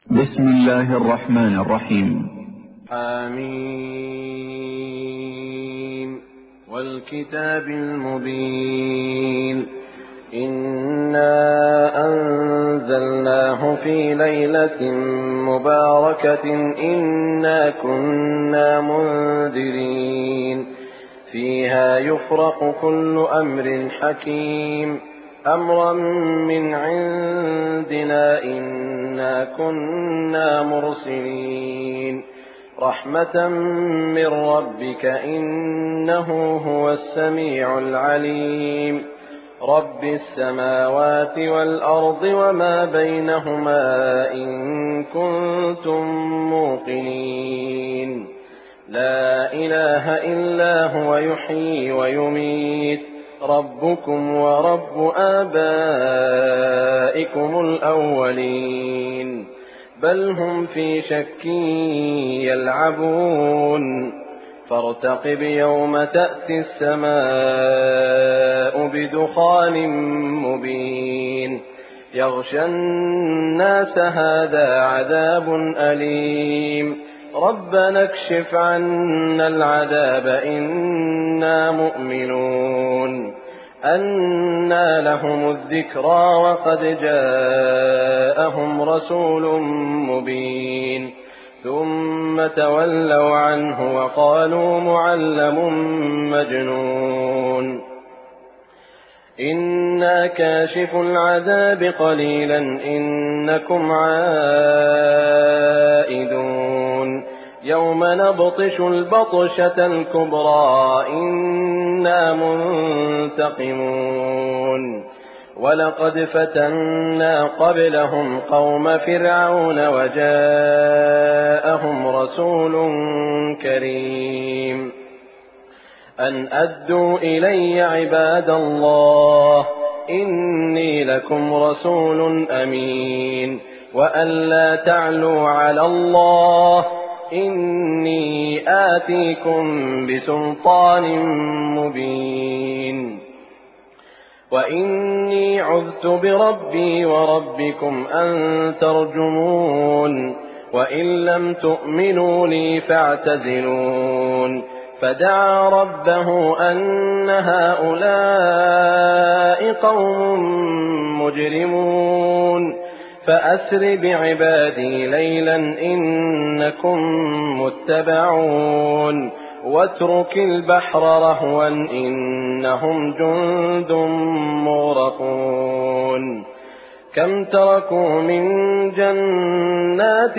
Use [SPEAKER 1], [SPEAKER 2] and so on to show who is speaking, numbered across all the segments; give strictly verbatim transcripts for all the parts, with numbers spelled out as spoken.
[SPEAKER 1] بسم الله الرحمن الرحيم.
[SPEAKER 2] آمين. والكتاب المبين. إنا أنزلناه في ليلة مباركة إنا كنا منذرين فيها يفرق كل أمر حكيم أمرا من عندنا إنا كنا مرسلين رحمة من ربك إنه هو السميع العليم رب السماوات والأرض وما بينهما إن كنتم موقنين لا إله إلا هو يحيي ويميت ربكم ورب آبائكم الأولين بل هم في شك يلعبون فارتقب يوم تأتي السماء بدخان مبين يغشى الناس هذا عذاب أليم ربنا اكشف عنا العذاب إنا مؤمنون أنى لهم الذكرى وقد جاءهم رسول مبين ثم تولوا عنه وقالوا معلم مجنون إنا كاشف العذاب قليلا إنكم عائدون يوم نبطش البطشة الكبرى إنا منتقمون ولقد فتنا قبلهم قوم فرعون وجاءهم رسول كريم أن أدوا إلي عباد الله إني لكم رسول أمين وأن لا تعلوا على الله إني آتيكم بسلطان مبين وإني عذت بربي وربكم أن ترجمون وإن لم تؤمنوا لي فاعتزلون فدعا ربه أن هؤلاء قوم مجرمون فأسر بعبادي ليلا إنكم متبعون واترك البحر رهوا إنهم جند مغرقون كم تركوا من جنات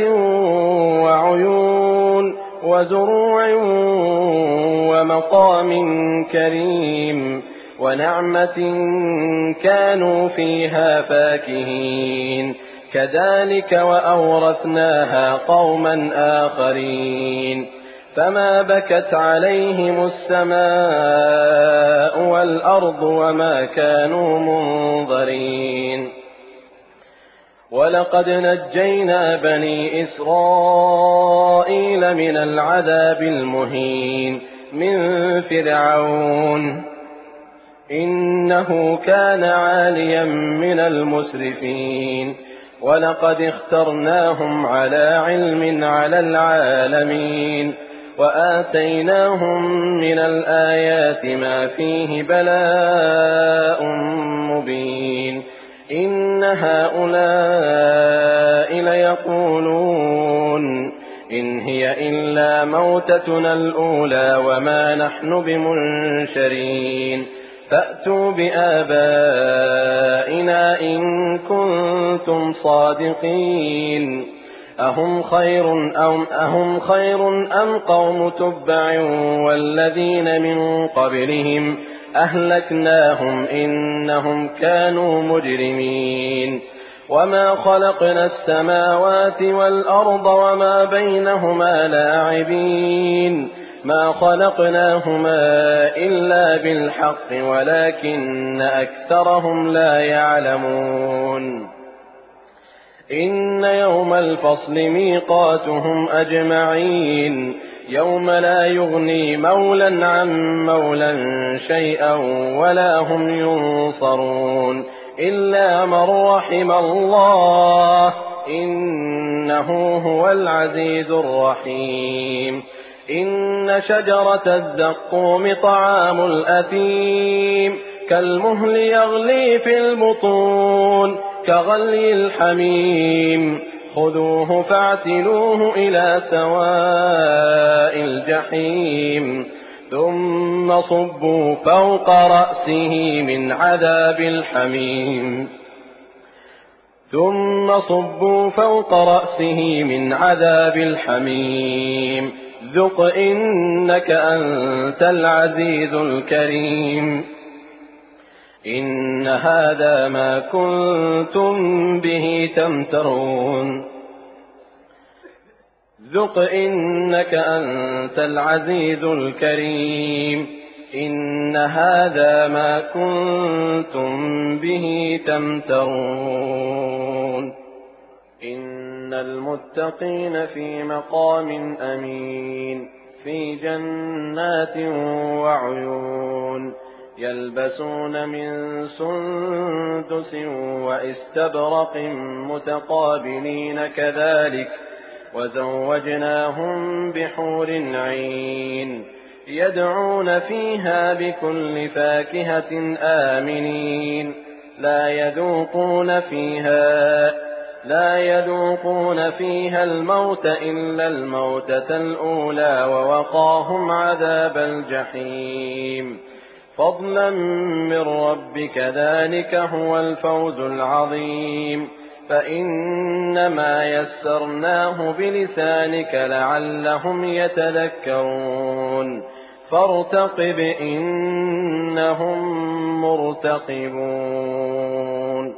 [SPEAKER 2] وعيون وزروع ومقام كريم ونعمة كانوا فيها فاكهين كذلك وأورثناها قوما آخرين فما بكت عليهم السماء والأرض وما كانوا منظرين ولقد نجينا بني إسرائيل من العذاب المهين من فرعون إنه كان عاليا من المسرفين ولقد اخترناهم على علم على العالمين وآتيناهم من الآيات ما فيه بلاء مبين إن هؤلاء ليقولون إن هي إلا موتتنا الأولى وما نحن بمنشرين فأتوا بآبائنا إن كنتم صادقين أهم خير أم, أهم خير أم قوم تبع والذين من قبلهم أهلكناهم إنهم كانوا مجرمين وما خلقنا السماوات والأرض وما بينهما لاعبين ما خلقناهما إلا بالحق ولكن أكثرهم لا يعلمون إن يوم الفصل ميقاتهم أجمعين يوم لا يغني مولا عن مولا شيئا ولا هم ينصرون إلا من رحم الله إن إنه هو العزيز الرحيم. إن شجرة الزقوم طعام الأثيم كالمهل يغلي في البطون كغلي الحميم خذوه فاعتلوه إلى سواء الجحيم ثم صبوا فوق رأسه من عذاب الحميم ثم صبوا فوق رأسه من عذاب الحميم ذق إنك أنت العزيز الكريم. إن هذا ما كنتم به تمترون ذق إنك أنت العزيز الكريم. إن هذا ما كنتم به تمترون. إن المتقين في مقام أمين في جنات وعيون يلبسون من سندس وإستبرق متقابلين كذلك وزوجناهم بحور عين يدعون فيها بكل فاكهة آمنين لا يذوقون فيها لا يذوقون فيها الموت إلا الموتة الأولى ووقاهم عذاب الجحيم فضلا من ربك ذلك هو الفوز العظيم. فإنما يسرناه بلسانك لعلهم يتذكرون فارتقب إنهم مرتقبون.